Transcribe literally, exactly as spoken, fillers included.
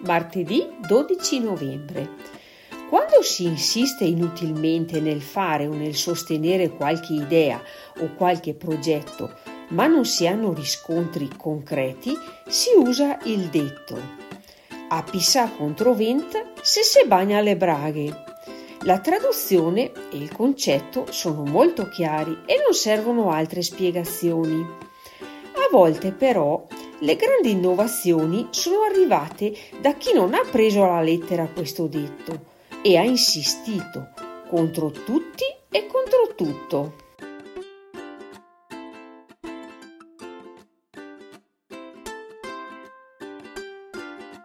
martedì dodici novembre. Quando si insiste inutilmente nel fare o nel sostenere qualche idea o qualche progetto, ma non si hanno riscontri concreti, si usa il detto «A pissà contro vent se se bagna le braghe». La traduzione e il concetto sono molto chiari e non servono altre spiegazioni. A volte però le grandi innovazioni sono arrivate da chi non ha preso alla lettera questo detto e ha insistito contro tutti e contro tutto.